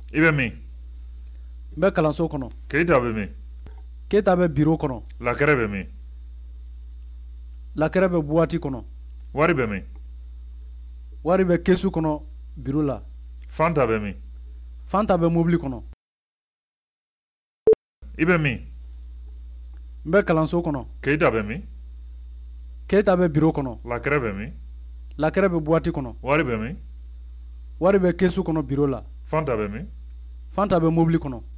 I bɛ min? N bɛ kalanso kɔnɔ. Keyita bɛ min? Keyita bɛ bureau kɔnɔ. Lakɛrɛ bɛ min? Lakɛrɛ bɛ boîte kɔnɔ. Wari bɛ min? Wari bɛ kesu kɔnɔ bureau la. Fanta bɛ min? Fanta bɛ mobili kɔnɔ. I bɛ min? N bɛ kalanso kɔnɔ. Keyita bɛ min? Keyita bɛ bureau kɔnɔ. Lakɛrɛ bɛ min? Lakɛrɛ bɛ boîte kɔnɔ. Wari bɛ min? Wari bɛ kesu kɔnɔ bureau la. Fanta bɛ min? Fanta bɛ mobili kɔnɔ.